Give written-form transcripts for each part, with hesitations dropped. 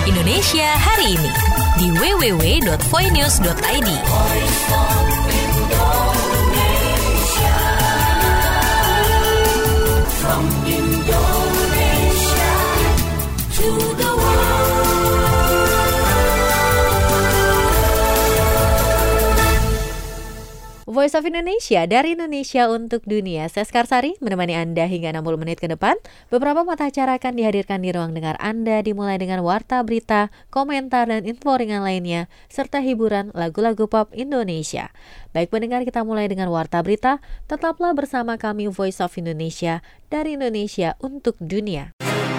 Indonesia hari ini di www.voinews.id. From Indonesia to the Voice of Indonesia, dari Indonesia untuk dunia. Saya Skarsari menemani Anda hingga 60 menit ke depan. Beberapa mata acara akan dihadirkan di ruang dengar Anda, dimulai dengan warta berita, komentar, dan info ringan lainnya, serta hiburan lagu-lagu pop Indonesia. Baik pendengar, kita mulai dengan warta berita. Tetaplah bersama kami Voice of Indonesia, dari Indonesia untuk dunia.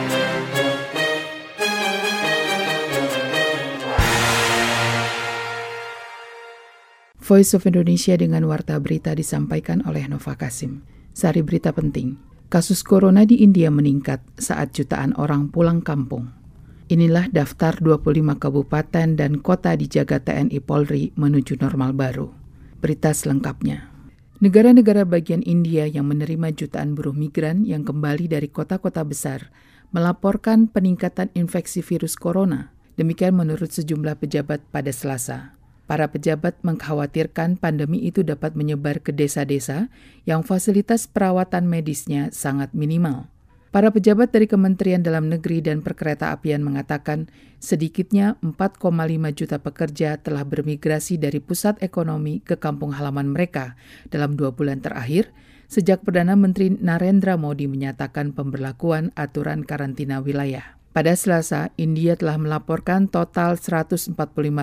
Voice of Indonesia dengan warta berita disampaikan oleh Nova Kasim. Sari berita penting. Kasus corona di India meningkat saat jutaan orang pulang kampung. Inilah daftar 25 kabupaten dan kota dijaga TNI Polri menuju normal baru. Berita selengkapnya. Negara-negara bagian India yang menerima jutaan buruh migran yang kembali dari kota-kota besar melaporkan peningkatan infeksi virus corona. Demikian menurut sejumlah pejabat pada Selasa. Para pejabat mengkhawatirkan pandemi itu dapat menyebar ke desa-desa yang fasilitas perawatan medisnya sangat minimal. Para pejabat dari Kementerian Dalam Negeri dan Perkeretaapian mengatakan sedikitnya 4,5 juta pekerja telah bermigrasi dari pusat ekonomi ke kampung halaman mereka dalam 2 bulan terakhir, sejak Perdana Menteri Narendra Modi menyatakan pemberlakuan aturan karantina wilayah. Pada Selasa, India telah melaporkan total 145.380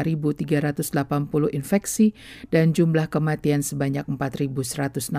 infeksi dan jumlah kematian sebanyak 4.167.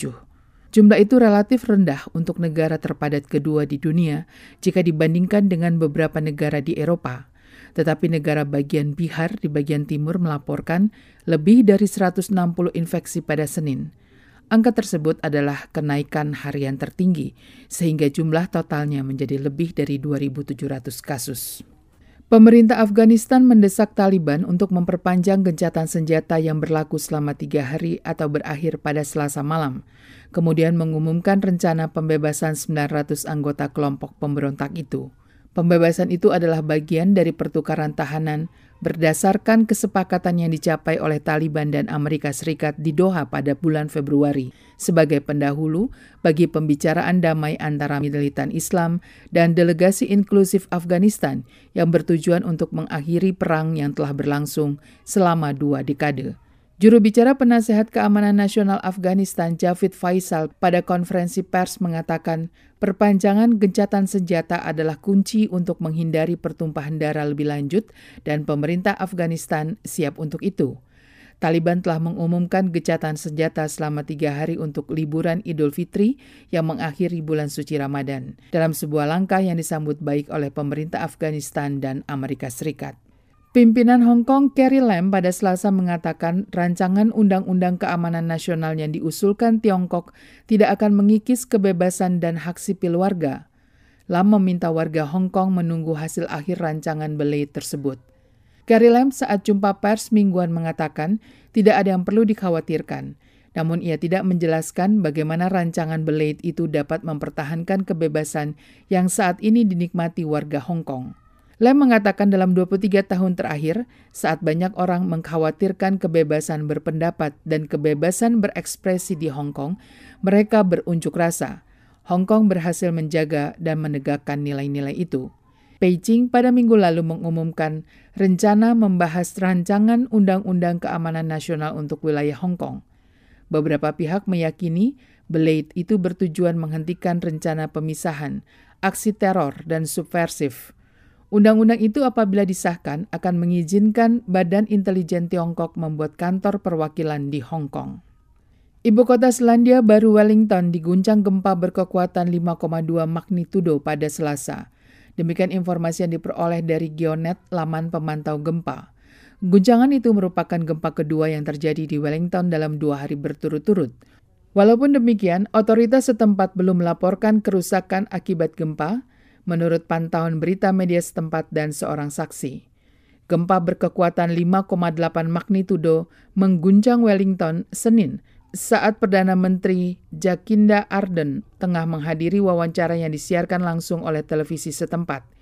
Jumlah itu relatif rendah untuk negara terpadat kedua di dunia jika dibandingkan dengan beberapa negara di Eropa. Tetapi negara bagian Bihar di bagian timur melaporkan lebih dari 160 infeksi pada Senin. Angka tersebut adalah kenaikan harian tertinggi, sehingga jumlah totalnya menjadi lebih dari 2.700 kasus. Pemerintah Afghanistan mendesak Taliban untuk memperpanjang gencatan senjata yang berlaku selama 3 hari atau berakhir pada Selasa malam, kemudian mengumumkan rencana pembebasan 900 anggota kelompok pemberontak itu. Pembebasan itu adalah bagian dari pertukaran tahanan berdasarkan kesepakatan yang dicapai oleh Taliban dan Amerika Serikat di Doha pada bulan Februari sebagai pendahulu bagi pembicaraan damai antara militan Islam dan delegasi inklusif Afghanistan yang bertujuan untuk mengakhiri perang yang telah berlangsung selama 2 dekade. Juru bicara Penasehat Keamanan Nasional Afghanistan, Javid Faisal, pada konferensi pers mengatakan perpanjangan gencatan senjata adalah kunci untuk menghindari pertumpahan darah lebih lanjut dan pemerintah Afghanistan siap untuk itu. Taliban telah mengumumkan gencatan senjata selama 3 hari untuk liburan Idul Fitri yang mengakhiri bulan suci Ramadan, dalam sebuah langkah yang disambut baik oleh pemerintah Afghanistan dan Amerika Serikat. Pimpinan Hong Kong Carrie Lam pada Selasa mengatakan rancangan Undang-Undang Keamanan Nasional yang diusulkan Tiongkok tidak akan mengikis kebebasan dan hak sipil warga. Lam meminta warga Hong Kong menunggu hasil akhir rancangan Belait tersebut. Carrie Lam saat jumpa pers mingguan mengatakan tidak ada yang perlu dikhawatirkan. Namun ia tidak menjelaskan bagaimana rancangan Belait itu dapat mempertahankan kebebasan yang saat ini dinikmati warga Hong Kong. Lam mengatakan dalam 23 tahun terakhir, saat banyak orang mengkhawatirkan kebebasan berpendapat dan kebebasan berekspresi di Hong Kong, mereka berunjuk rasa. Hong Kong berhasil menjaga dan menegakkan nilai-nilai itu. Beijing pada minggu lalu mengumumkan rencana membahas rancangan Undang-Undang Keamanan Nasional untuk wilayah Hong Kong. Beberapa pihak meyakini Belait itu bertujuan menghentikan rencana pemisahan, aksi teror, dan subversif. Undang-undang itu apabila disahkan akan mengizinkan Badan Intelijen Tiongkok membuat kantor perwakilan di Hong Kong. Ibu kota Selandia Baru Wellington diguncang gempa berkekuatan 5,2 magnitudo pada Selasa. Demikian informasi yang diperoleh dari Geonet, laman pemantau gempa. Guncangan itu merupakan gempa kedua yang terjadi di Wellington dalam 2 hari berturut-turut. Walaupun demikian, otoritas setempat belum melaporkan kerusakan akibat gempa, menurut pantauan berita media setempat dan seorang saksi. Gempa berkekuatan 5,8 magnitudo mengguncang Wellington Senin saat Perdana Menteri Jacinda Ardern tengah menghadiri wawancara yang disiarkan langsung oleh televisi setempat.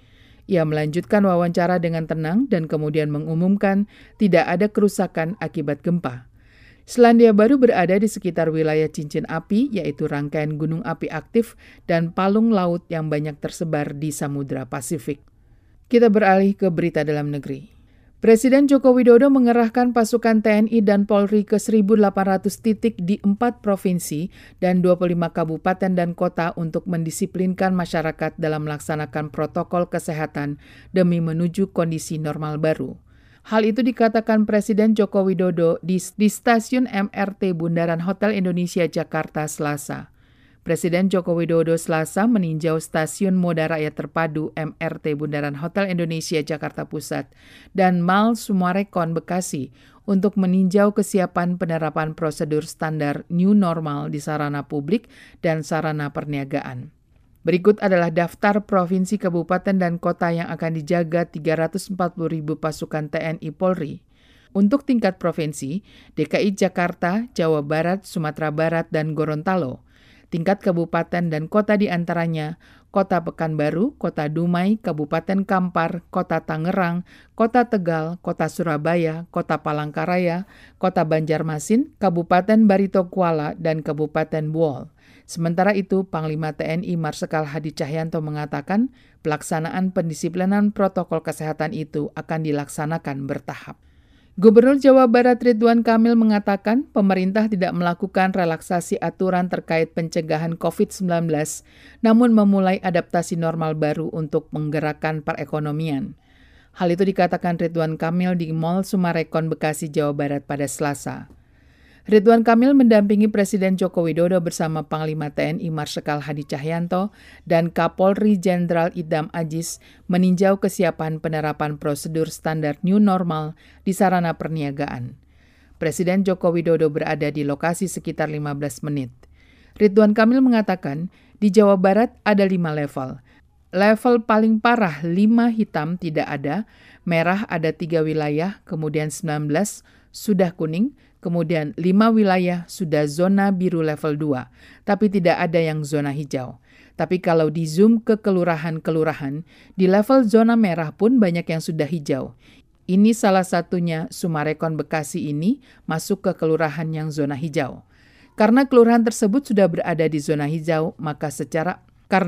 Ia melanjutkan wawancara dengan tenang dan kemudian mengumumkan tidak ada kerusakan akibat gempa. Selandia Baru berada di sekitar wilayah cincin api, yaitu rangkaian gunung api aktif dan palung laut yang banyak tersebar di Samudra Pasifik. Kita beralih ke berita dalam negeri. Presiden Joko Widodo mengerahkan pasukan TNI dan Polri ke 1.800 titik di 4 provinsi dan 25 kabupaten dan kota untuk mendisiplinkan masyarakat dalam melaksanakan protokol kesehatan demi menuju kondisi normal baru. Hal itu dikatakan Presiden Joko Widodo di stasiun MRT Bundaran Hotel Indonesia Jakarta Selasa. Presiden Joko Widodo Selasa meninjau stasiun Moda Raya Terpadu MRT Bundaran Hotel Indonesia Jakarta Pusat dan Mall Sumarekon Bekasi untuk meninjau kesiapan penerapan prosedur standar new normal di sarana publik dan sarana perniagaan. Berikut adalah daftar provinsi, kabupaten, dan kota yang akan dijaga 340.000 pasukan TNI Polri. Untuk tingkat provinsi, DKI Jakarta, Jawa Barat, Sumatera Barat, dan Gorontalo. Tingkat kabupaten dan kota diantaranya Kota Pekanbaru, Kota Dumai, Kabupaten Kampar, Kota Tangerang, Kota Tegal, Kota Surabaya, Kota Palangkaraya, Kota Banjarmasin, Kabupaten Barito Kuala, dan Kabupaten Buol. Sementara itu, Panglima TNI Marsikal Hadi Cahyanto mengatakan pelaksanaan pendisiplinan protokol kesehatan itu akan dilaksanakan bertahap. Gubernur Jawa Barat Ridwan Kamil mengatakan pemerintah tidak melakukan relaksasi aturan terkait pencegahan COVID-19, namun memulai adaptasi normal baru untuk menggerakkan perekonomian. Hal itu dikatakan Ridwan Kamil di Mall Sumarekon Bekasi, Jawa Barat pada Selasa. Ridwan Kamil mendampingi Presiden Joko Widodo bersama Panglima TNI Marsikal Hadi Cahyanto dan Kapolri Jenderal Idam Aziz meninjau kesiapan penerapan prosedur standar new normal di sarana perniagaan. Presiden Joko Widodo berada di lokasi sekitar 15 menit. Ridwan Kamil mengatakan di Jawa Barat ada 5 level. Level paling parah 5 hitam tidak ada, merah ada 3 wilayah, kemudian 19 sudah kuning, kemudian 5 wilayah sudah zona biru level 2, tapi tidak ada yang zona hijau. Tapi kalau di zoom ke kelurahan-kelurahan, di level zona merah pun banyak yang sudah hijau. Ini salah satunya Sumarekon Bekasi ini masuk ke kelurahan yang zona hijau. Karena kelurahan tersebut sudah berada di zona hijau, maka secara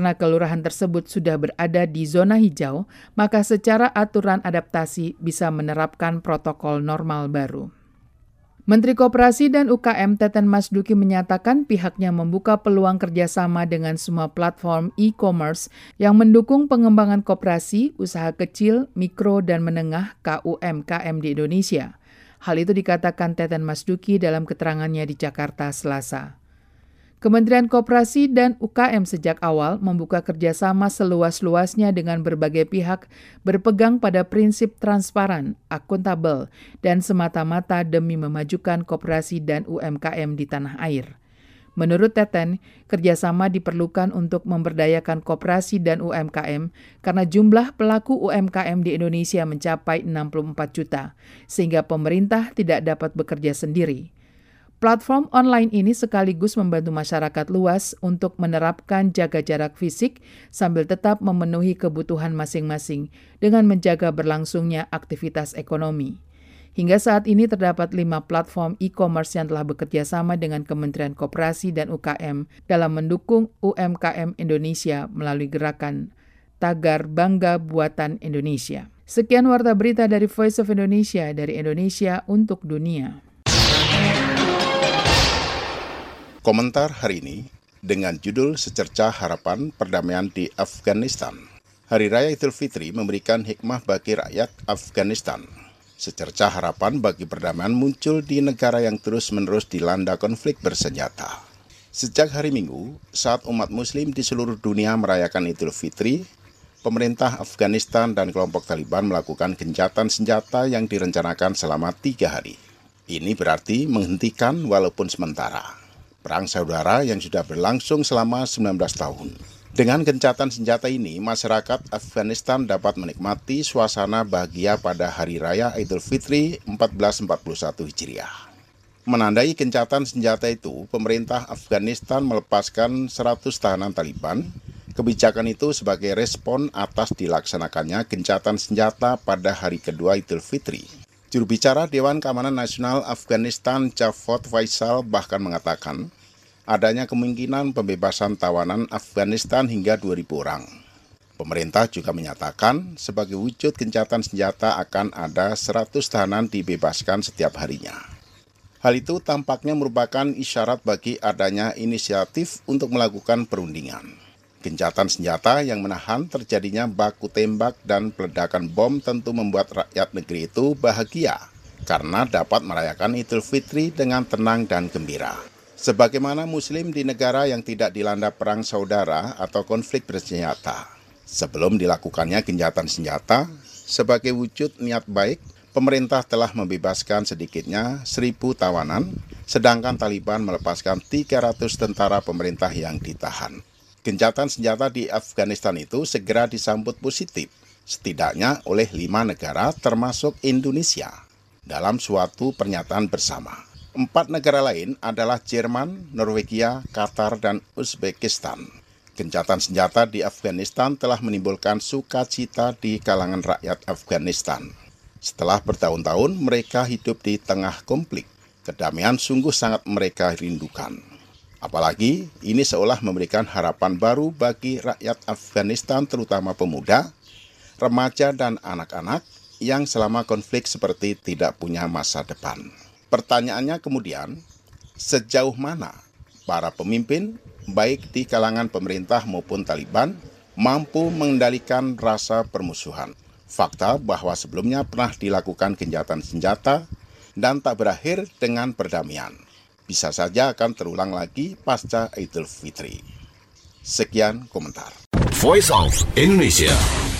aturan adaptasi bisa menerapkan protokol normal baru. Menteri Koperasi dan UKM Teten Mas Duki menyatakan pihaknya membuka peluang kerjasama dengan semua platform e-commerce yang mendukung pengembangan koperasi, usaha kecil, mikro, dan menengah (KUMKM) di Indonesia. Hal itu dikatakan Teten Mas Duki dalam keterangannya di Jakarta Selasa. Kementerian Koperasi dan UKM sejak awal membuka kerjasama seluas-luasnya dengan berbagai pihak berpegang pada prinsip transparan, akuntabel, dan semata-mata demi memajukan koperasi dan UMKM di tanah air. Menurut Teten, kerjasama diperlukan untuk memberdayakan koperasi dan UMKM karena jumlah pelaku UMKM di Indonesia mencapai 64 juta, sehingga pemerintah tidak dapat bekerja sendiri. Platform online ini sekaligus membantu masyarakat luas untuk menerapkan jaga jarak fisik sambil tetap memenuhi kebutuhan masing-masing dengan menjaga berlangsungnya aktivitas ekonomi. Hingga saat ini terdapat 5 platform e-commerce yang telah bekerja sama dengan Kementerian Koperasi dan UKM dalam mendukung UMKM Indonesia melalui gerakan Tagar Bangga Buatan Indonesia. Sekian Warta Berita dari Voice of Indonesia, dari Indonesia untuk Dunia. Komentar hari ini dengan judul Secercah Harapan Perdamaian di Afghanistan. Hari Raya Idul Fitri memberikan hikmah bagi rakyat Afghanistan. Secercah harapan bagi perdamaian muncul di negara yang terus-menerus dilanda konflik bersenjata. Sejak hari Minggu, saat umat Muslim di seluruh dunia merayakan Idul Fitri, pemerintah Afghanistan dan kelompok Taliban melakukan gencatan senjata yang direncanakan selama 3 hari. Ini berarti menghentikan walaupun sementara perang saudara yang sudah berlangsung selama 19 tahun. Dengan gencatan senjata ini, masyarakat Afghanistan dapat menikmati suasana bahagia pada Hari Raya Idul Fitri 1441 Hijriah. Menandai gencatan senjata itu, pemerintah Afghanistan melepaskan 100 tahanan Taliban, Kebijakan itu sebagai respon atas dilaksanakannya gencatan senjata pada hari kedua Idul Fitri. Juru bicara Dewan Keamanan Nasional Afghanistan Javad Faisal bahkan mengatakan adanya kemungkinan pembebasan tawanan Afghanistan hingga 2.000 orang. Pemerintah juga menyatakan sebagai wujud gencatan senjata akan ada 100 tahanan dibebaskan setiap harinya. Hal itu tampaknya merupakan isyarat bagi adanya inisiatif untuk melakukan perundingan. Gencatan senjata yang menahan terjadinya baku tembak dan peledakan bom tentu membuat rakyat negeri itu bahagia karena dapat merayakan Idul Fitri dengan tenang dan gembira. Sebagaimana Muslim di negara yang tidak dilanda perang saudara atau konflik bersenjata. Sebelum dilakukannya gencatan senjata, sebagai wujud niat baik, pemerintah telah membebaskan sedikitnya 1.000 tawanan, sedangkan Taliban melepaskan 300 tentara pemerintah yang ditahan. Gencatan senjata di Afghanistan itu segera disambut positif, setidaknya oleh 5 negara termasuk Indonesia, dalam suatu pernyataan bersama. 4 negara lain adalah Jerman, Norwegia, Qatar, dan Uzbekistan. Gencatan senjata di Afghanistan telah menimbulkan sukacita di kalangan rakyat Afghanistan. Setelah bertahun-tahun mereka hidup di tengah konflik, kedamaian sungguh sangat mereka rindukan. Apalagi ini seolah memberikan harapan baru bagi rakyat Afghanistan terutama pemuda, remaja dan anak-anak yang selama konflik seperti tidak punya masa depan. Pertanyaannya kemudian, sejauh mana para pemimpin baik di kalangan pemerintah maupun Taliban mampu mengendalikan rasa permusuhan? Fakta bahwa sebelumnya pernah dilakukan gencatan senjata dan tak berakhir dengan perdamaian. Bisa saja akan terulang lagi pasca Idul Fitri. Sekian komentar. Voice of Indonesia.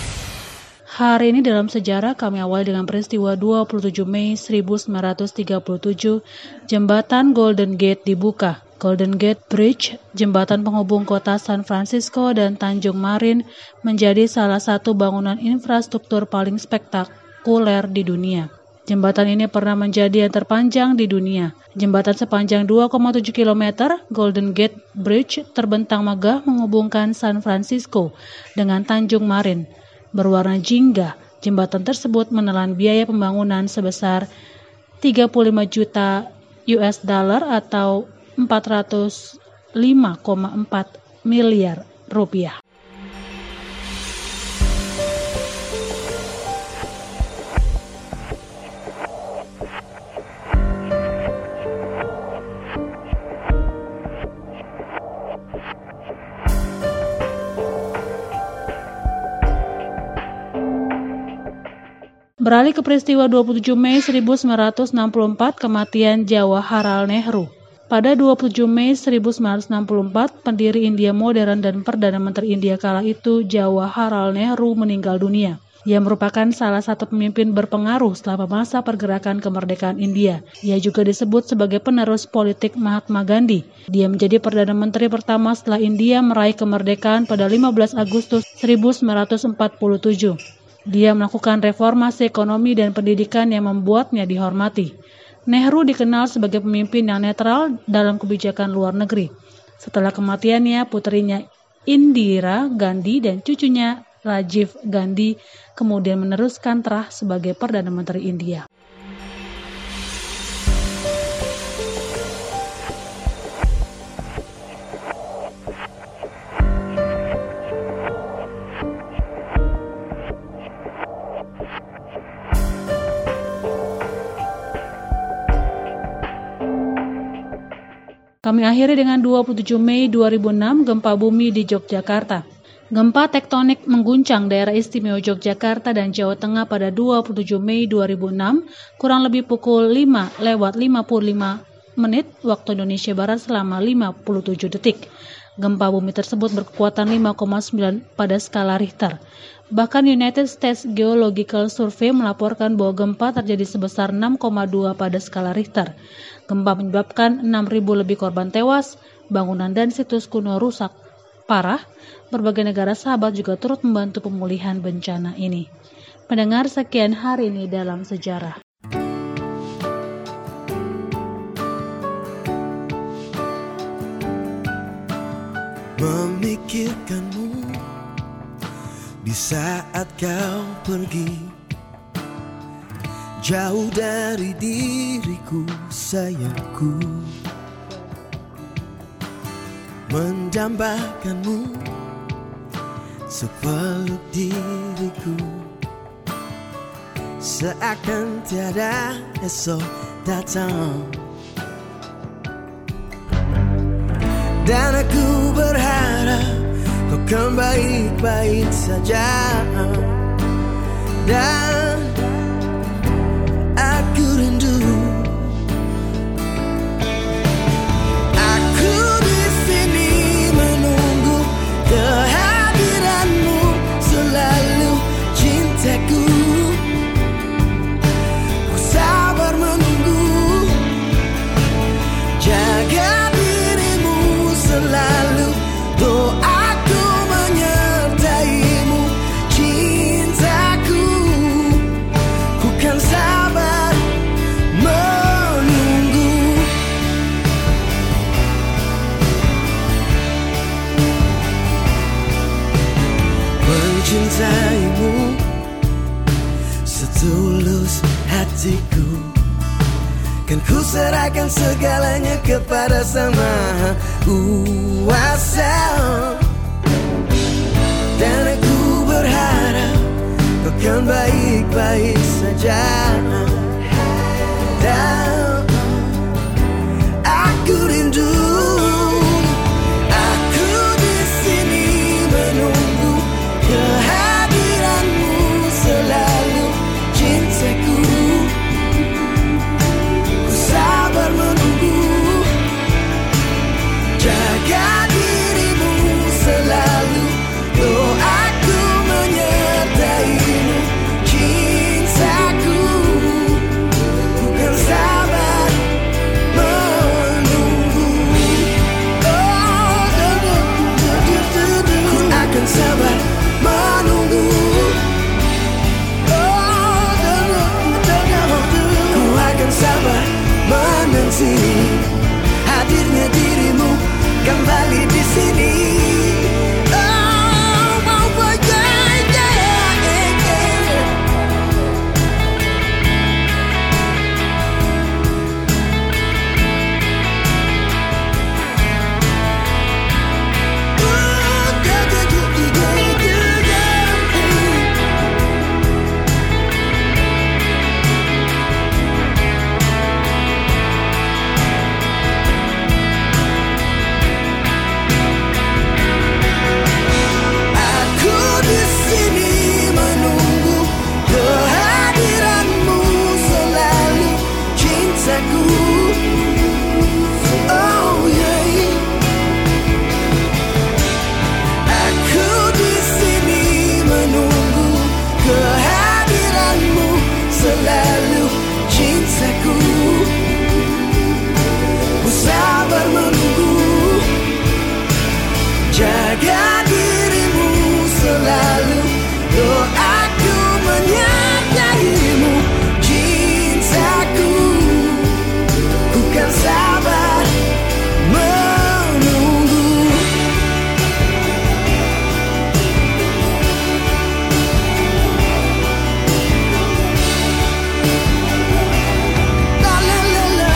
Hari ini dalam sejarah kami awali dengan peristiwa 27 Mei 1937, jembatan Golden Gate dibuka. Golden Gate Bridge, jembatan penghubung kota San Francisco dan Tanjung Marin, menjadi salah satu bangunan infrastruktur paling spektakuler di dunia. Jembatan ini pernah menjadi yang terpanjang di dunia. Jembatan sepanjang 2,7 km, Golden Gate Bridge terbentang megah menghubungkan San Francisco dengan Tanjung Marin. Berwarna jingga, jembatan tersebut menelan biaya pembangunan sebesar 35 juta US dollar atau 405,4 miliar rupiah. Beralih ke peristiwa 27 Mei 1964, kematian Jawaharlal Nehru. Pada 27 Mei 1964, pendiri India modern dan Perdana Menteri India kala itu, Jawaharlal Nehru, meninggal dunia. Ia merupakan salah satu pemimpin berpengaruh selama masa pergerakan kemerdekaan India. Ia juga disebut sebagai penerus politik Mahatma Gandhi. Dia menjadi Perdana Menteri pertama setelah India meraih kemerdekaan pada 15 Agustus 1947. Dia melakukan reformasi ekonomi dan pendidikan yang membuatnya dihormati. Nehru dikenal sebagai pemimpin yang netral dalam kebijakan luar negeri. Setelah kematiannya, putrinya Indira Gandhi dan cucunya Rajiv Gandhi kemudian meneruskan terah sebagai Perdana Menteri India. Kami akhiri dengan 27 Mei 2006, gempa bumi di Yogyakarta. Gempa tektonik mengguncang daerah istimewa Yogyakarta dan Jawa Tengah pada 27 Mei 2006, kurang lebih pukul 5:55 waktu Indonesia Barat selama 57 detik. Gempa bumi tersebut berkekuatan 5,9 pada skala Richter. Bahkan United States Geological Survey melaporkan bahwa gempa terjadi sebesar 6,2 pada skala Richter. Gempa menyebabkan 6.000 lebih korban tewas, bangunan dan situs kuno rusak parah. Berbagai negara sahabat juga turut membantu pemulihan bencana ini. Pendengar, sekian hari ini dalam sejarah. Memikir memikirkanmu di saat kau pergi, jauh dari diriku sayangku. Mendambakanmu sepeluk diriku, seakan tiada esok datang. Dan aku berharap kau kan baik-baik saja. Dan aku rindu, aku di sini menunggu kehadiranmu selalu, cintaku. Ku sabar menunggu, jaga selalu, doaku menyertaimu, cintaku. Ku kan sabar menunggu. Mencintaimu setulus hatiku, kan ku serahkan segalanya kepada Sang Maha Kuasa. Dan aku berharap kau kan baik-baik saja. Dan aku rindu, aku di sini menunggu kehadiranmu selalu, cintaku. Sabar menunggu, jaga dirimu selalu, doaku menyertaimu, cintaku. Ku kan sabar menunggu. Ku akan sabar menunggu. Ku akan sabar menanti hadirnya dirimu kembali di sini. Jaga dirimu selalu, doaku menyertaimu, cintaku. Ku kan sabar menunggu. La la la la.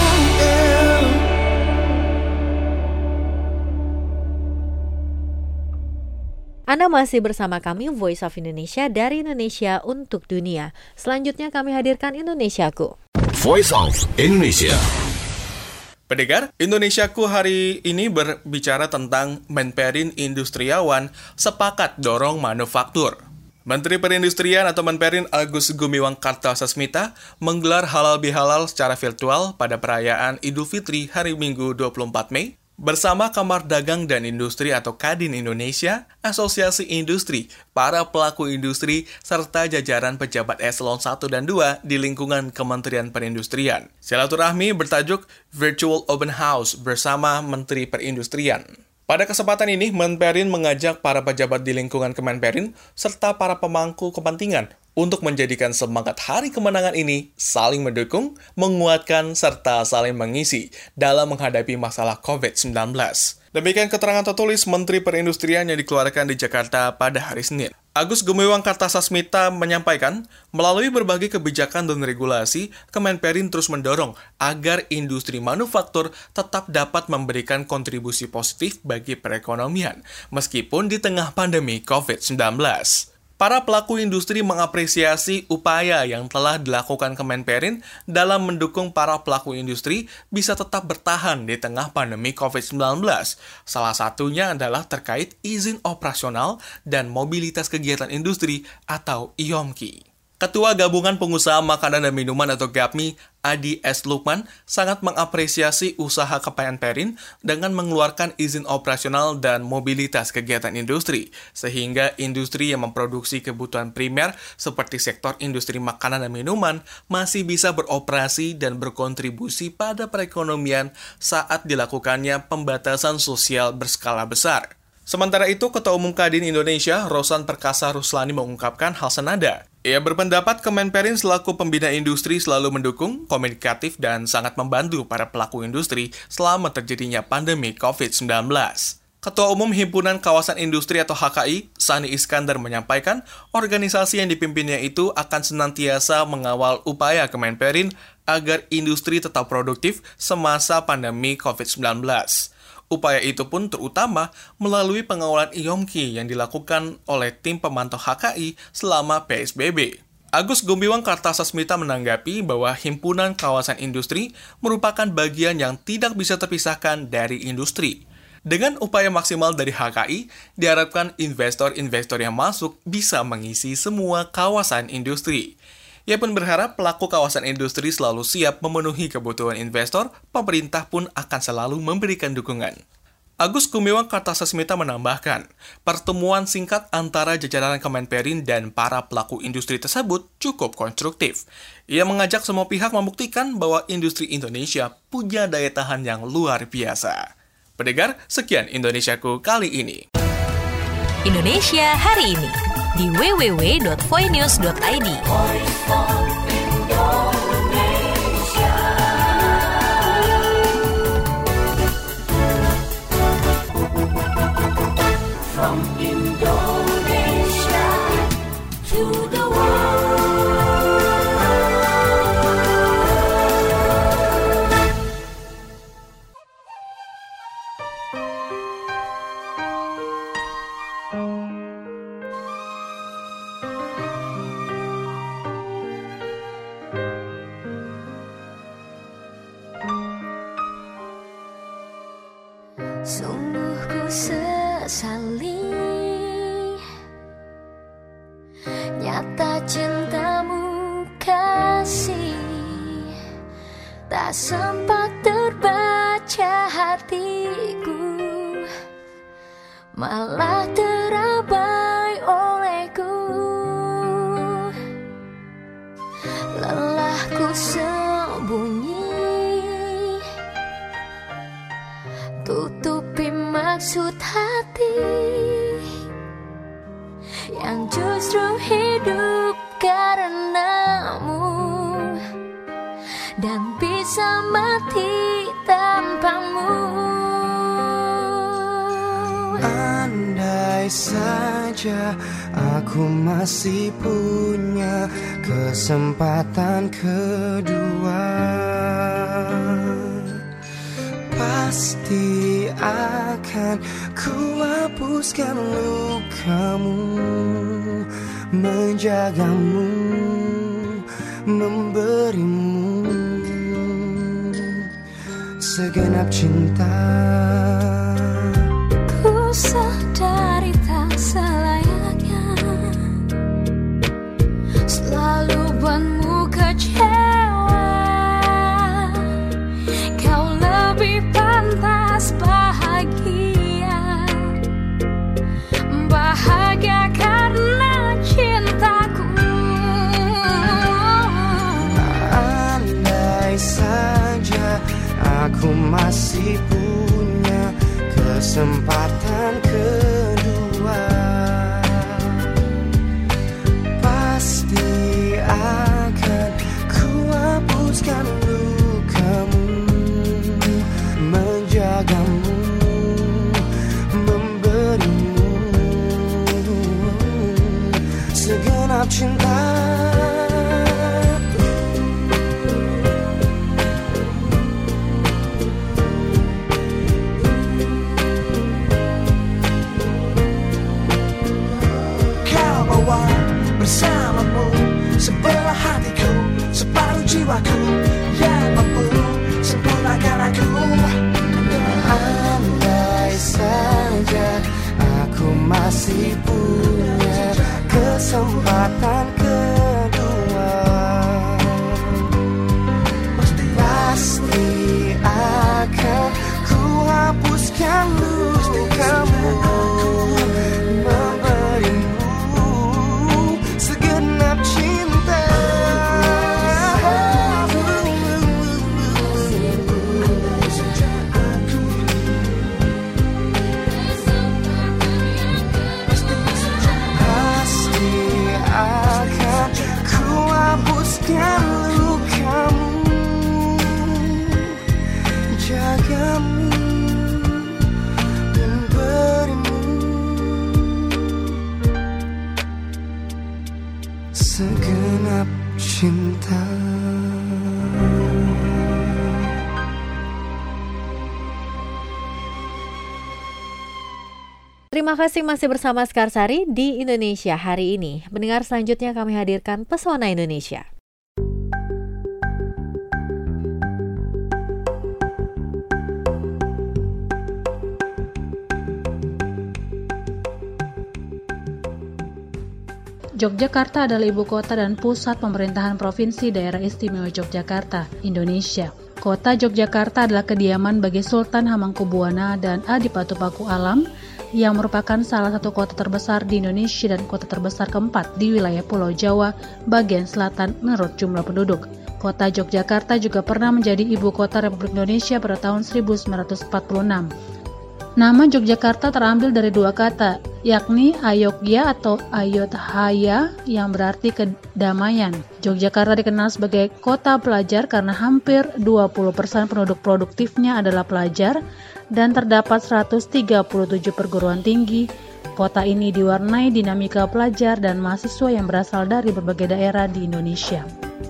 Anda masih bersama kami Voice of Indonesia dari Indonesia untuk dunia. Selanjutnya kami hadirkan Indonesiaku. Voice of Indonesia. Pendengar, Indonesiaku hari ini berbicara tentang Menperin Industriawan sepakat dorong manufaktur. Menteri Perindustrian atau Menperin Agus Gumiwang Kartasasmita menggelar halal bihalal secara virtual pada perayaan Idul Fitri hari Minggu 24 Mei bersama Kamar Dagang dan Industri atau Kadin Indonesia, Asosiasi Industri, para pelaku industri, serta jajaran pejabat eselon 1 dan 2 di lingkungan Kementerian Perindustrian. Silaturahmi bertajuk Virtual Open House bersama Menteri Perindustrian. Pada kesempatan ini, Menperin mengajak para pejabat di lingkungan Kemenperin serta para pemangku kepentingan untuk menjadikan semangat Hari Kemenangan ini saling mendukung, menguatkan, serta saling mengisi dalam menghadapi masalah COVID-19. Demikian keterangan tertulis Menteri Perindustrian yang dikeluarkan di Jakarta pada hari Senin. Agus Gumiwang Kartasasmita menyampaikan, melalui berbagai kebijakan dan regulasi, Kemenperin terus mendorong agar industri manufaktur tetap dapat memberikan kontribusi positif bagi perekonomian, meskipun di tengah pandemi COVID-19. Para pelaku industri mengapresiasi upaya yang telah dilakukan Kemenperin dalam mendukung para pelaku industri bisa tetap bertahan di tengah pandemi COVID-19. Salah satunya adalah terkait izin operasional dan mobilitas kegiatan industri atau IOMKI. Ketua Gabungan Pengusaha Makanan dan Minuman atau GAPMI, Adi S. Lukman, sangat mengapresiasi usaha Kemenperin dengan mengeluarkan izin operasional dan mobilitas kegiatan industri, sehingga industri yang memproduksi kebutuhan primer seperti sektor industri makanan dan minuman masih bisa beroperasi dan berkontribusi pada perekonomian saat dilakukannya pembatasan sosial berskala besar. Sementara itu, Ketua Umum Kadin Indonesia, Rosan Perkasa Ruslani mengungkapkan hal senada. Ia berpendapat Kemenperin selaku pembina industri selalu mendukung, komunikatif, dan sangat membantu para pelaku industri selama terjadinya pandemi COVID-19. Ketua Umum Himpunan Kawasan Industri atau HKI, Sani Iskandar menyampaikan, organisasi yang dipimpinnya itu akan senantiasa mengawal upaya Kemenperin agar industri tetap produktif semasa pandemi COVID-19. Upaya itu pun terutama melalui pengawalan IOMKI yang dilakukan oleh tim pemantau HKI selama PSBB. Agus Gumiwang Kartasasmita menanggapi bahwa Himpunan Kawasan Industri merupakan bagian yang tidak bisa terpisahkan dari industri. Dengan upaya maksimal dari HKI, diharapkan investor-investor yang masuk bisa mengisi semua kawasan industri. Ia pun berharap pelaku kawasan industri selalu siap memenuhi kebutuhan investor, pemerintah pun akan selalu memberikan dukungan. Agus Gumiwang Kartasasmita menambahkan, pertemuan singkat antara jajaran Kemenperin dan para pelaku industri tersebut cukup konstruktif. Ia mengajak semua pihak membuktikan bahwa industri Indonesia punya daya tahan yang luar biasa. Pendengar, sekian Indonesiaku kali ini. Indonesia hari ini di www.voinews.id. From Indonesia to the world. Sungguh ku sesali nyata cintamu kasih, tak sempat terbaca hatiku, malah terabai olehku. Lelahku sembunyi, tutupi maksud hati yang justru hidup karenamu dan bisa mati tanpamu. Andai saja aku masih punya kesempatan kedua, pasti akan ku hapuskan lukamu, menjagamu, memberimu segenap cinta. Ku sadari tak selayaknya selalu buatmu kecewa. Kau lebih pantas bahagia, bahagia karena cintaku. Andai saja aku masih punya kesempatan kedua, pasti akan ku hapuskan lukamu, menjagamu, hatiku, separuh jiwaku yang mampu sempurnakan aku. Andai saja aku masih punya kesempatan kedua, pasti akan ku hapuskan lukamu, memberimu segenap cinta. Pasti akan ku hapuskan lukamu, jagamu dan berimu segenap cinta. Terima kasih masih bersama Sekarsari di Indonesia hari ini. Pendengar, selanjutnya kami hadirkan Pesona Indonesia. Yogyakarta adalah ibu kota dan pusat pemerintahan Provinsi Daerah Istimewa Yogyakarta, Indonesia. Kota Yogyakarta adalah kediaman bagi Sultan Hamengkubuwana dan Adipati-Paku Alam, yang merupakan salah satu kota terbesar di Indonesia dan kota terbesar keempat di wilayah Pulau Jawa bagian selatan menurut jumlah penduduk. Kota Yogyakarta juga pernah menjadi ibu kota Republik Indonesia pada tahun 1946. Nama Yogyakarta terambil dari dua kata, yakni Ayogya atau Ayodhya yang berarti kedamaian. Yogyakarta dikenal sebagai kota pelajar karena hampir 20% penduduk produktifnya adalah pelajar dan terdapat 137 perguruan tinggi. Kota ini diwarnai dinamika pelajar dan mahasiswa yang berasal dari berbagai daerah di Indonesia.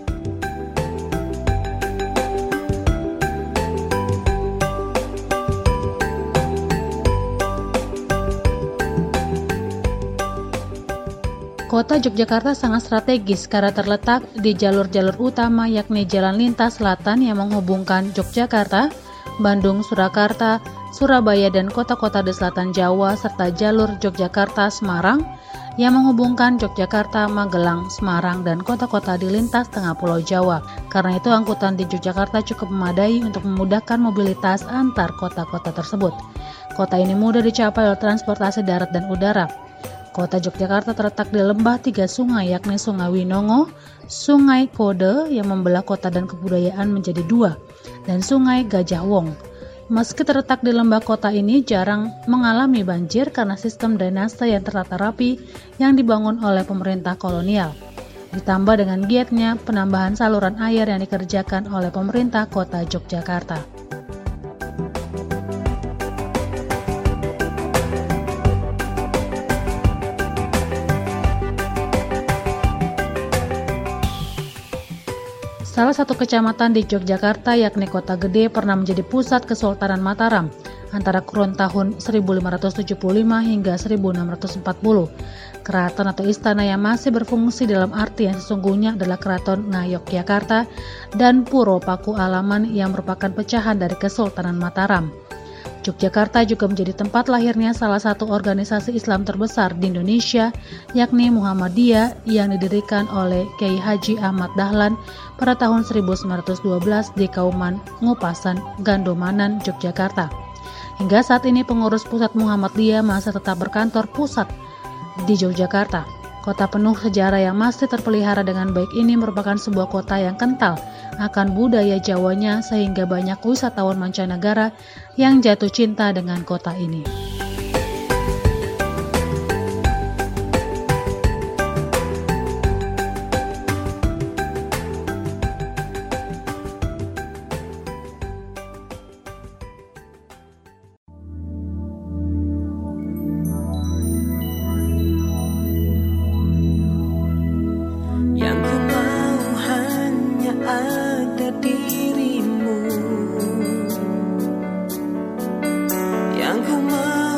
Kota Yogyakarta sangat strategis karena terletak di jalur-jalur utama, yakni Jalan Lintas Selatan yang menghubungkan Yogyakarta, Bandung, Surakarta, Surabaya, dan kota-kota di selatan Jawa, serta jalur Yogyakarta-Semarang yang menghubungkan Yogyakarta, Magelang, Semarang, dan kota-kota di lintas tengah Pulau Jawa. Karena itu angkutan di Yogyakarta cukup memadai untuk memudahkan mobilitas antar kota-kota tersebut. Kota ini mudah dicapai oleh transportasi darat dan udara. Kota Yogyakarta terletak di lembah 3 sungai, yakni Sungai Winongo, Sungai Kode yang membelah kota dan kebudayaan menjadi 2, dan Sungai Gajah Wong. Meski terletak di lembah, kota ini jarang mengalami banjir karena sistem drainase yang tertata rapi yang dibangun oleh pemerintah kolonial. Ditambah dengan giatnya penambahan saluran air yang dikerjakan oleh pemerintah kota Yogyakarta. Salah satu kecamatan di Yogyakarta, yakni Kota Gede, pernah menjadi pusat Kesultanan Mataram antara kurun tahun 1575 hingga 1640. Keraton atau istana yang masih berfungsi dalam arti yang sesungguhnya adalah Keraton Ngayogyakarta dan Puro Paku Alaman yang merupakan pecahan dari Kesultanan Mataram. Yogyakarta juga menjadi tempat lahirnya salah satu organisasi Islam terbesar di Indonesia, yakni Muhammadiyah, yang didirikan oleh Kiai Haji Ahmad Dahlan pada tahun 1912 di Kauman, Ngupasan, Gandomanan, Yogyakarta. Hingga saat ini pengurus pusat Muhammadiyah masih tetap berkantor pusat di Yogyakarta. Kota penuh sejarah yang masih terpelihara dengan baik ini merupakan sebuah kota yang kental akan budaya Jawanya, sehingga banyak wisatawan mancanegara yang jatuh cinta dengan kota ini. Yang ku mau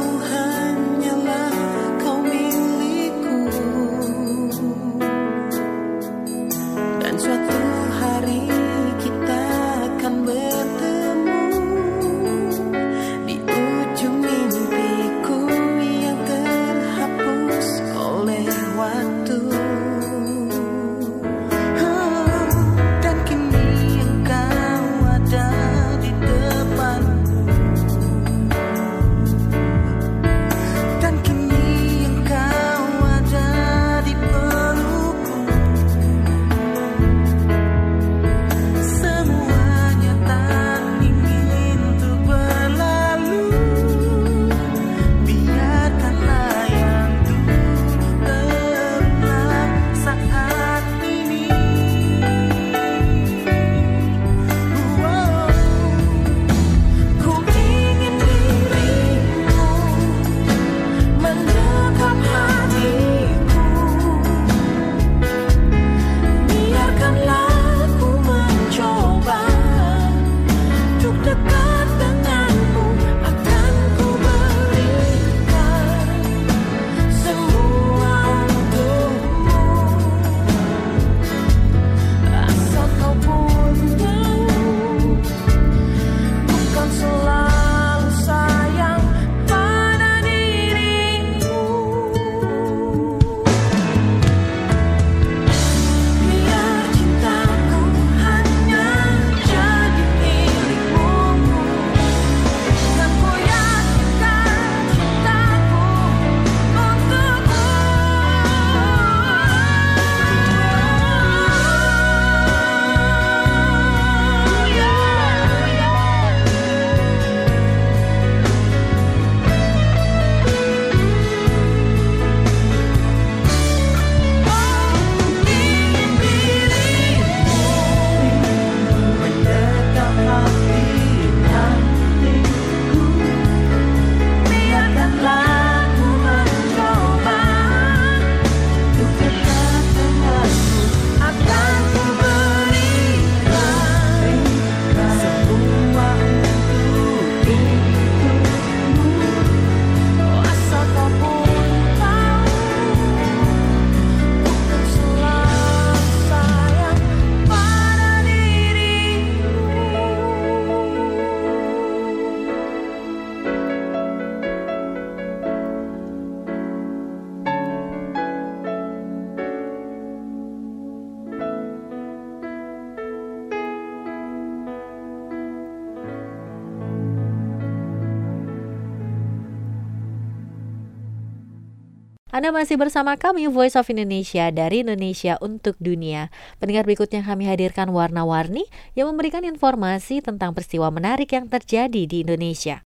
Anda masih bersama kami Voice of Indonesia dari Indonesia untuk Dunia. Pendengar, berikutnya kami hadirkan warna-warni yang memberikan informasi tentang peristiwa menarik yang terjadi di Indonesia.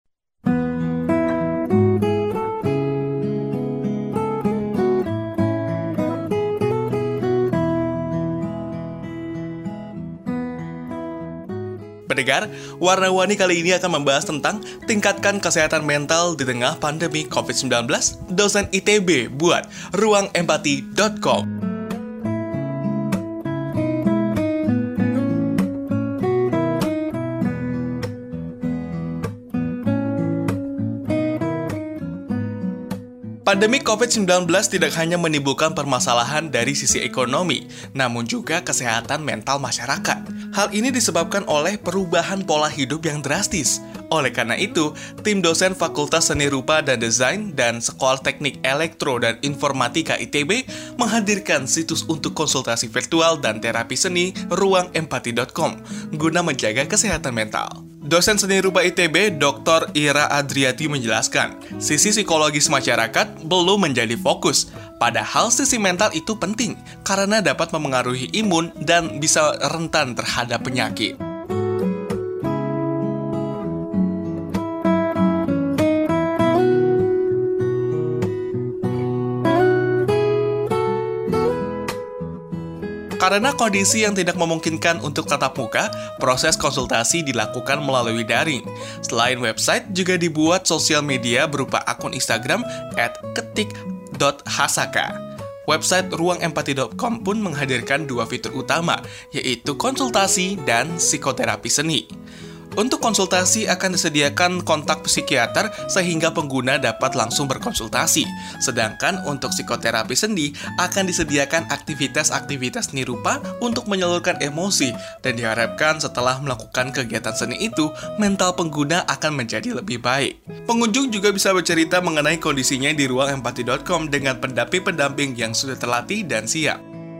Pendengar, warna-warni kali ini akan membahas tentang tingkatkan kesehatan mental di tengah pandemi COVID-19, dosen ITB buat ruangempati.com. Pandemi COVID-19 tidak hanya menimbulkan permasalahan dari sisi ekonomi, namun juga kesehatan mental masyarakat. Hal ini disebabkan oleh perubahan pola hidup yang drastis. Oleh karena itu, tim dosen Fakultas Seni Rupa dan Desain dan Sekolah Teknik Elektro dan Informatika ITB menghadirkan situs untuk konsultasi virtual dan terapi seni ruangempati.com guna menjaga kesehatan mental. Dosen Seni Rupa ITB, Dr. Ira Adriati menjelaskan, sisi psikologis masyarakat belum menjadi fokus, padahal sisi mental itu penting karena dapat memengaruhi imun dan bisa rentan terhadap penyakit. Karena kondisi yang tidak memungkinkan untuk tatap muka, proses konsultasi dilakukan melalui daring. Selain website, juga dibuat sosial media berupa akun Instagram @ketik.hasaka. Website ruangempati.com pun menghadirkan dua fitur utama, yaitu konsultasi dan psikoterapi seni. Untuk konsultasi akan disediakan kontak psikiater sehingga pengguna dapat langsung berkonsultasi. Sedangkan untuk psikoterapi seni akan disediakan aktivitas-aktivitas seni rupa untuk menyalurkan emosi dan diharapkan setelah melakukan kegiatan seni itu, mental pengguna akan menjadi lebih baik. Pengunjung juga bisa bercerita mengenai kondisinya di ruangempati.com dengan pendamping-pendamping yang sudah terlatih dan siap.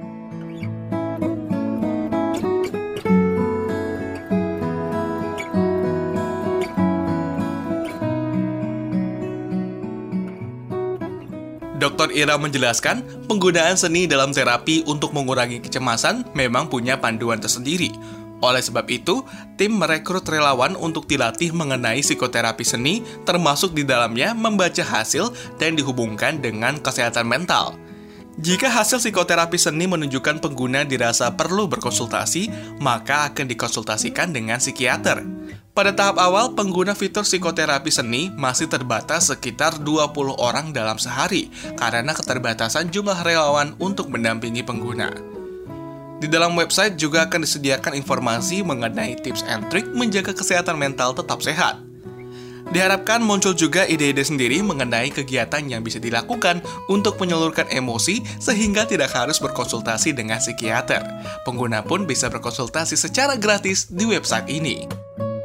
Dr. Ira menjelaskan, penggunaan seni dalam terapi untuk mengurangi kecemasan memang punya panduan tersendiri. Oleh sebab itu, tim merekrut relawan untuk dilatih mengenai psikoterapi seni, termasuk di dalamnya membaca hasil dan dihubungkan dengan kesehatan mental. Jika hasil psikoterapi seni menunjukkan pengguna dirasa perlu berkonsultasi, maka akan dikonsultasikan dengan psikiater. Pada tahap awal, pengguna fitur psikoterapi seni masih terbatas sekitar 20 orang dalam sehari karena keterbatasan jumlah relawan untuk mendampingi pengguna. Di dalam website juga akan disediakan informasi mengenai tips and trik menjaga kesehatan mental tetap sehat. Diharapkan muncul juga ide-ide sendiri mengenai kegiatan yang bisa dilakukan untuk menyalurkan emosi sehingga tidak harus berkonsultasi dengan psikiater. Pengguna pun bisa berkonsultasi secara gratis di website ini.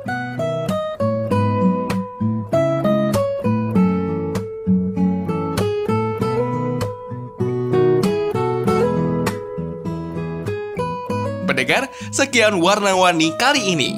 Pendengar, sekian warna-warni kali ini.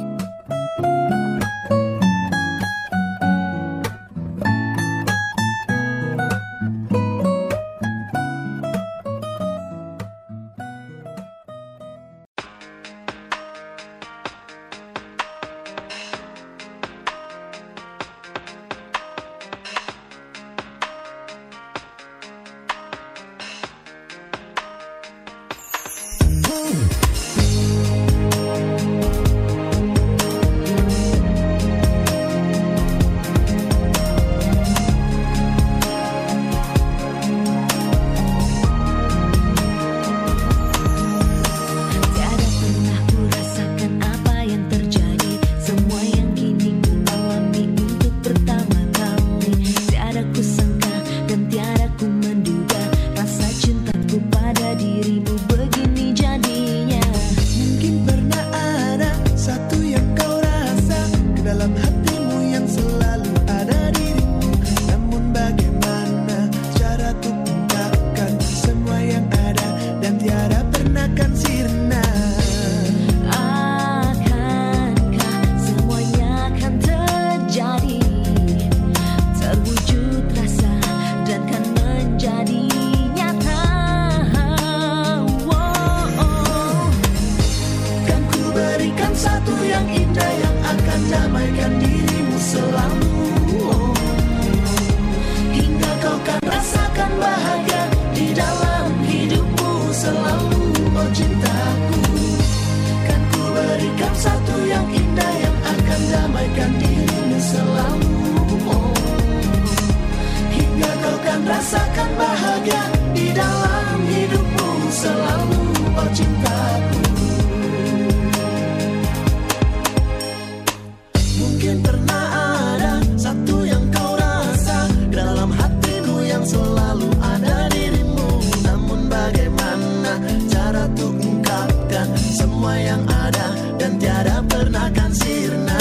semua yang ada dan tiada pernah kan sirna.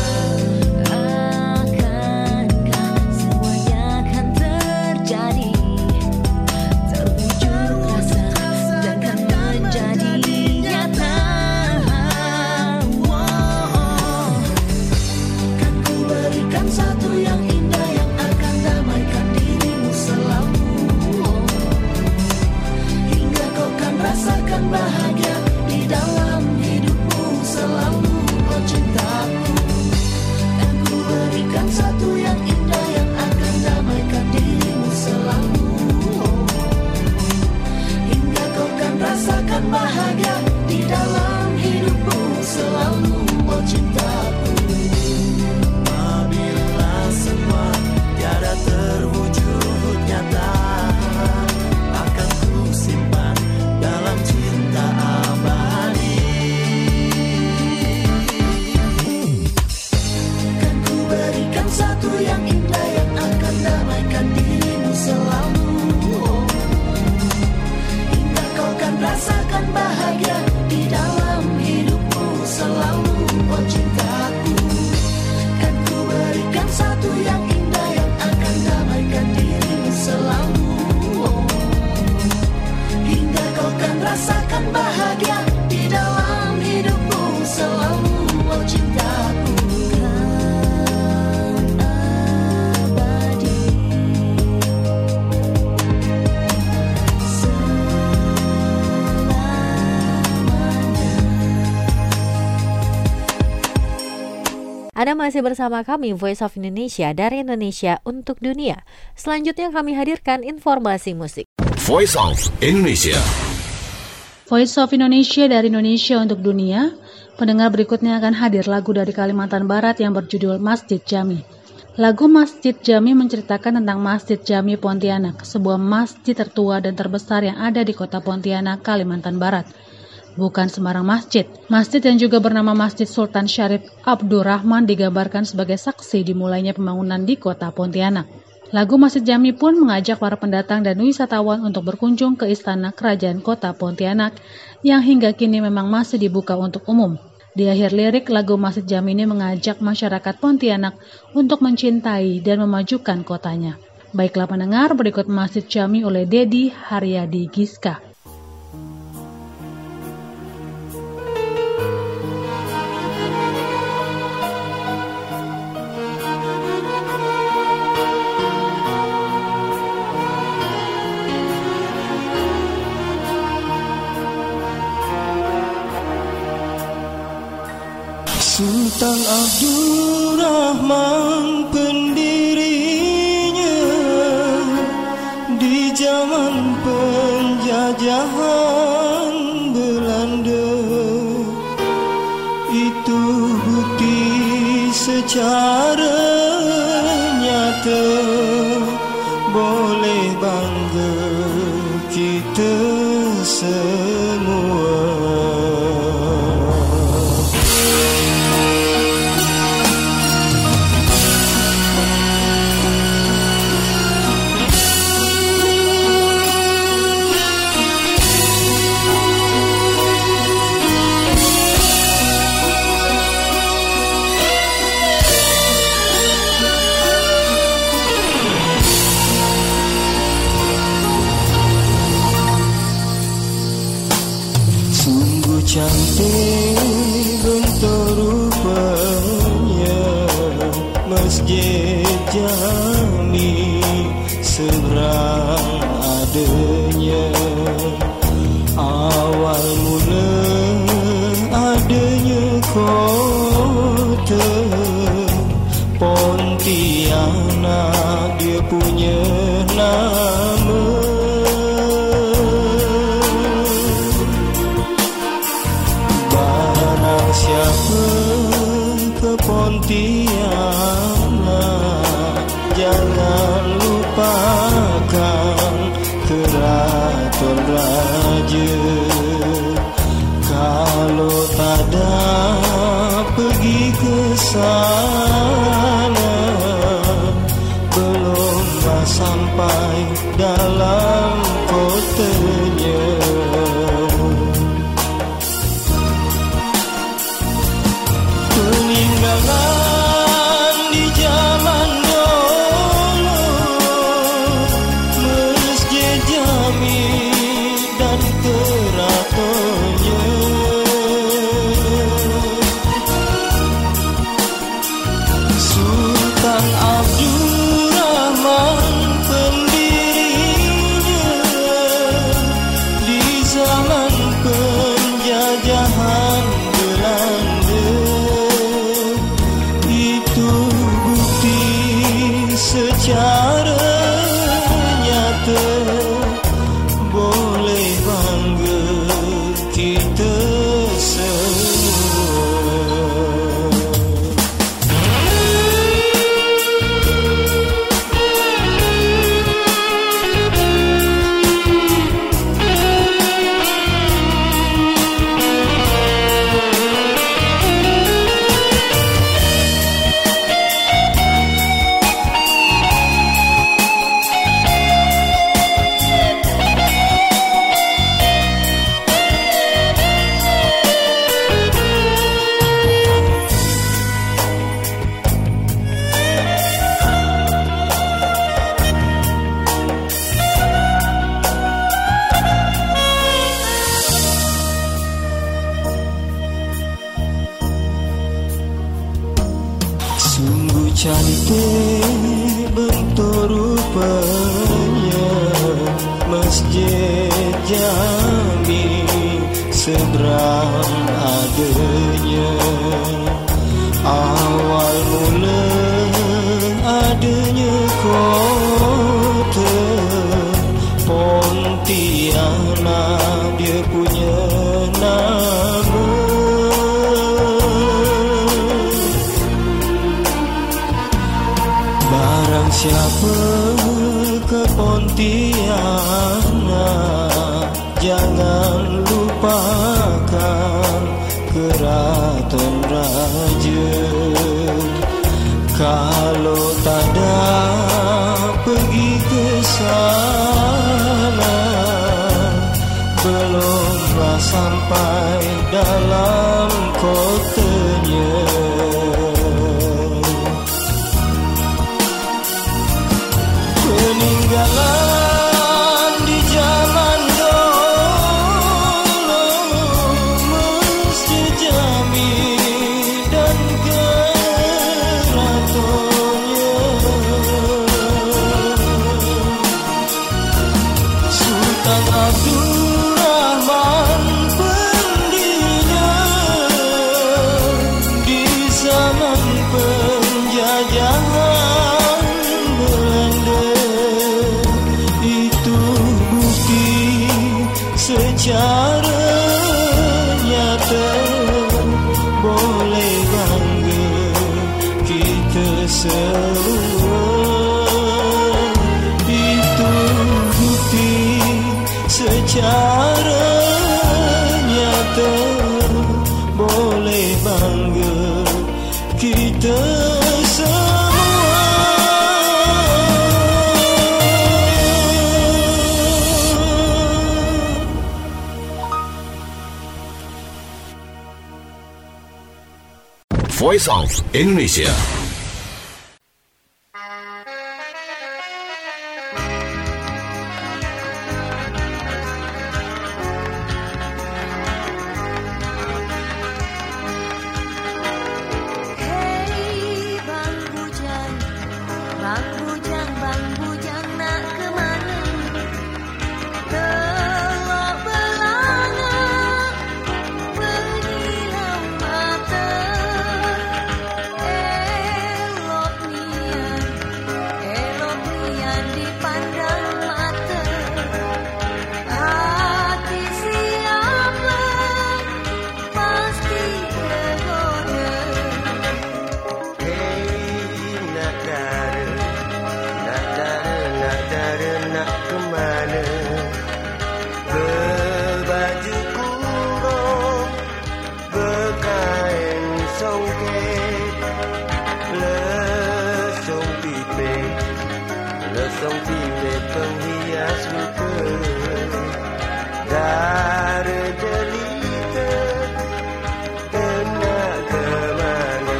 Akankah semuanya akan terjadi, terwujud rasa dan kan menjadi nyata. Kan ku berikan satu yang indah yang akan damaikan dirimu selalu, hingga kau kan rasakan bahagia di dalam hidupmu selalu. Oh cintaku, kan ku berikan satu yang indah yang akan damaikan dirimu selalu, hingga kau kan rasakan bahagia di dalam hidupmu selalu. Oh cintaku, apabila semua tiada terwujud nyata, akan ku simpan dalam cinta abadi. Kan ku berikan satu yang indah yang akan damaikan dirimu selalu, hingga kau kan rasakan bahagia di dalam hidupmu selalu. Oh cintaku, kan ku berikan satu yang indah yang akan damaikan dirimu selalu, hingga kau kan rasakan bahagia di dalam hidupmu selalu. Oh cintaku, Kan abadi Anda masih bersama kami Voice of Indonesia dari Indonesia untuk dunia. Selanjutnya kami hadirkan informasi musik. Voice of Indonesia. Voice of Indonesia dari Indonesia untuk dunia. Pendengar berikutnya akan hadir lagu dari Kalimantan Barat yang berjudul Masjid Jami. Lagu Masjid Jami menceritakan tentang Masjid Jami Pontianak, sebuah masjid tertua dan terbesar yang ada di kota Pontianak, Kalimantan Barat. Bukan sembarang masjid. Masjid yang juga bernama Masjid Sultan Syarif Abdurrahman digambarkan sebagai saksi dimulainya pembangunan di kota Pontianak. Lagu Masjid Jami pun mengajak para pendatang dan wisatawan untuk berkunjung ke istana kerajaan kota Pontianak yang hingga kini memang masih dibuka untuk umum. Di akhir lirik, lagu Masjid Jami ini mengajak masyarakat Pontianak untuk mencintai dan memajukan kotanya. Baiklah pendengar, berikut Masjid Jami oleh Dedi Haryadi Giska. Sultan Abdurrahman pendirinya di zaman penjajahan Belanda. Itu bukti secara nyata, boleh bangga kita semua. Cantik bentuk rupanya Masjid Jami, seberang adanya awal mula adanya kota Pontianak, dia punya nama. Siapa ke Pontianak, jangan lupakan keraton raja. Kalau tak ada pergi ke sana, belumlah sampai dalam kotanya. Cantik bentuk rupanya Masjid Jami seberang adanya. Awal mula adanya kota Pontianak, dia punya nama. Barang siapa ke Pontianak, jangan lupakan keraton raja. Kalau tak ada pergi ke sana, belumlah sampai dalam kotanya. Peninggalan di jalan dolo, Masjid Jami dan keratonnya. Sultan Abdul Rahman pendirinya di zaman penjajahan Belanda. Itu bukti secara nyata, boleh bangga kita semua. Itu bukti secara nyata, boleh bangga kita semua. Voice of Indonesia. Hey Bang Bujang, Bang Bujang, Bang Bujang nak ke mana? Telok belanga, berhilau mata. Elok nian dipandang mata. Hati siapa pasti tergoda. Nak dara nak kemana? Berbaju kurung, berkain songket, lesung pipet penghias muka. Dara jelita, nak kemana?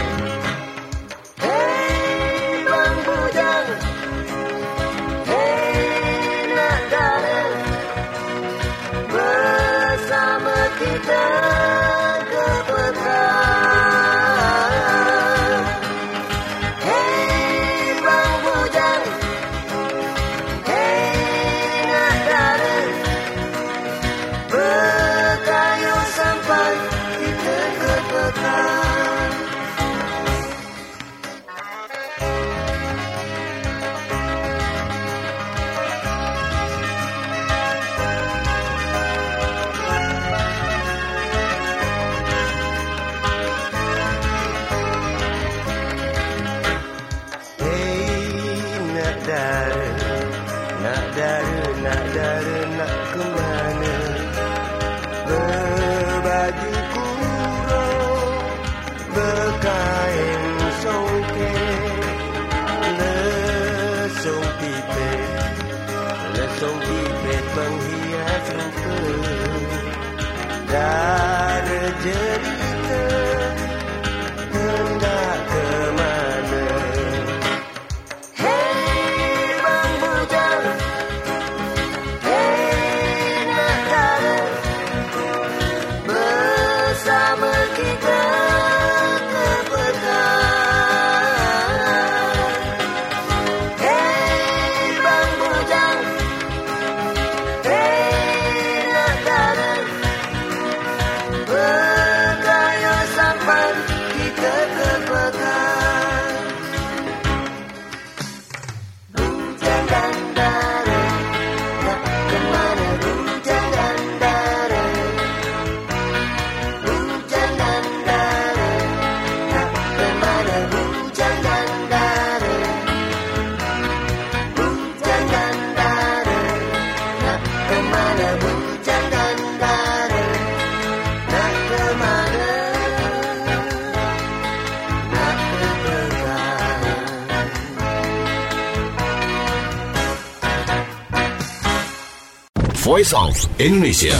Hey Bang Bujang, hey nak dara, bersama kita ke petang. Hey Bang Bujang, hey nak dara, berkayu sampai kita ke petang. Nak kemana? Berbaju kurung, berkain songket, lesung pipet penghias rupa. Dara jelita, hendak kemana? Hey Bang Bujang, bersama kita ke petang. Voice of Indonesia.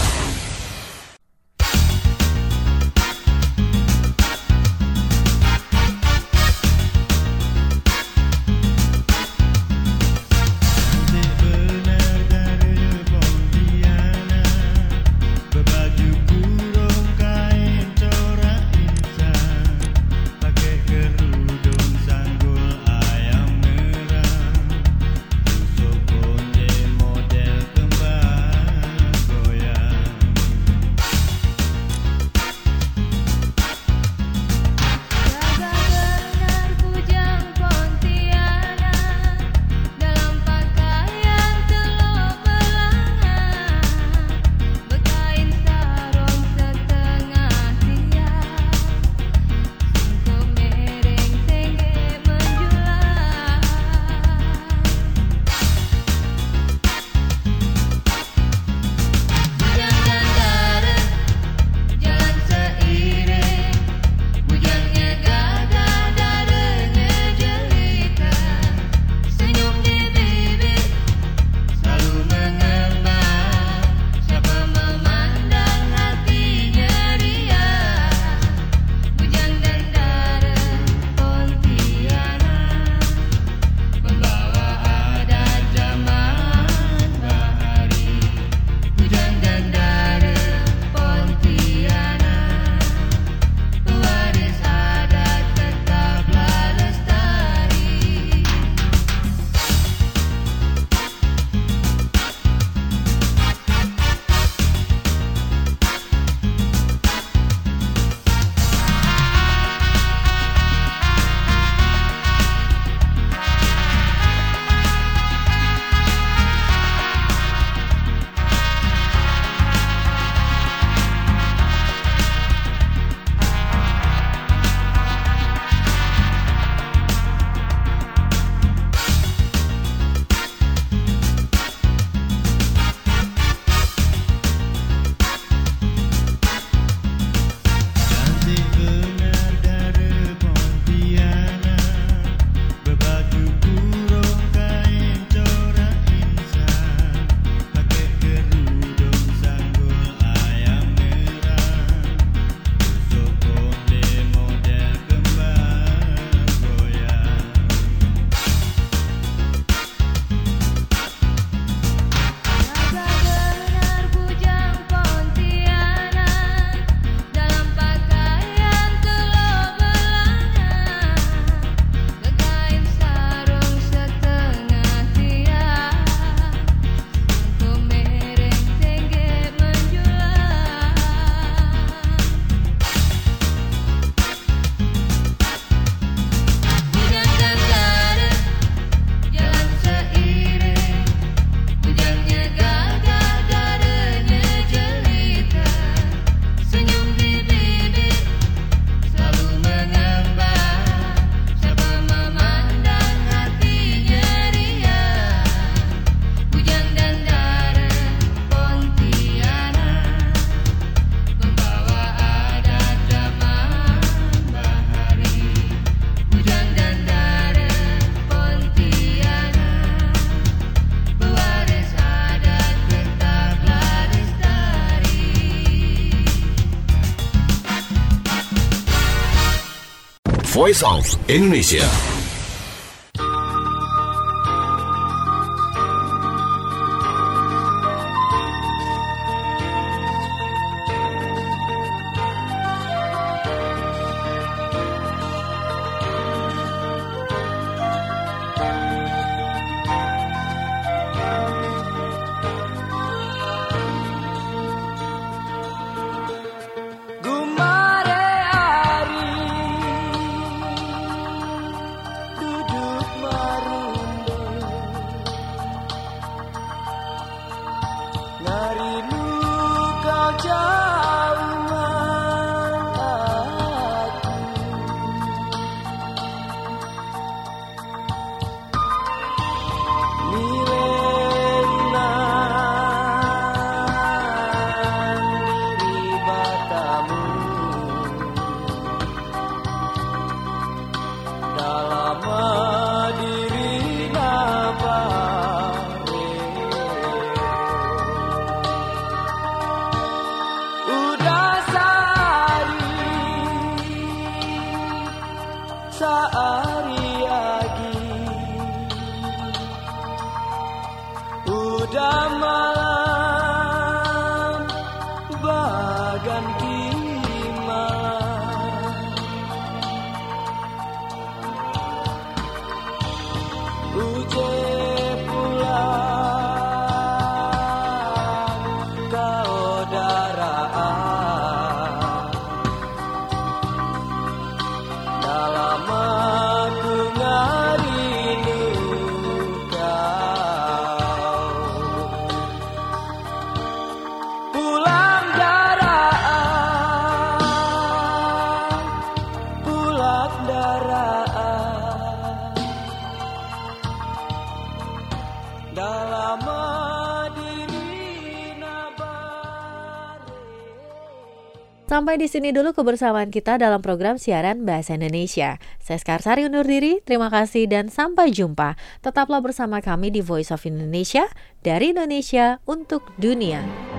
Voice of Indonesia. Sampai di sini dulu kebersamaan kita dalam program siaran Bahasa Indonesia. Saya Sekarsari undur diri, terima kasih dan sampai jumpa. Tetaplah bersama kami di Voice of Indonesia, dari Indonesia untuk dunia.